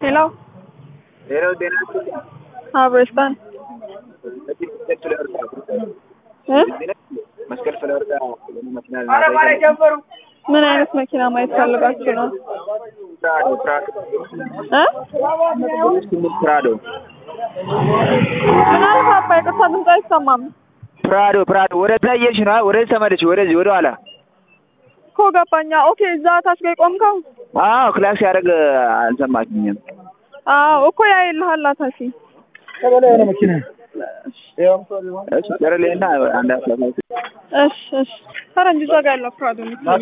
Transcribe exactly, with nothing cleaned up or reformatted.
Hello. Hello, Dana. हाँ Brisbane हैं? መስቀል ፍለወርዳ መኪና ምን አይነት መኪና ማየት ፈልጋችሁ ነው? ፕራዶ ፕራዶ እ ፕራዶ ምን አለ ፓፓ ይቅርታ ድምፅ አይሰማም። ፕራዶ ፕራዶ ወደ ላይ እየሄድሽ ነው? ወደዚህ ተመለሽ፣ ወደዚህ ወደ ኋላ እኮ ገባኛ። ኦኬ እዛ ታች ጋር ቆምከው? አዎ ክላክስ ያደረገ አልሰማችኝም። አዎ እኮ ያ ይልሃል ታሲ ከበላይ የሆነ መኪና እሺ ገረሌና አንድ አፍላፋይ እሺ እሺ ፈረንጅ እዛ ጋር ያለው ፕራዶ ነው።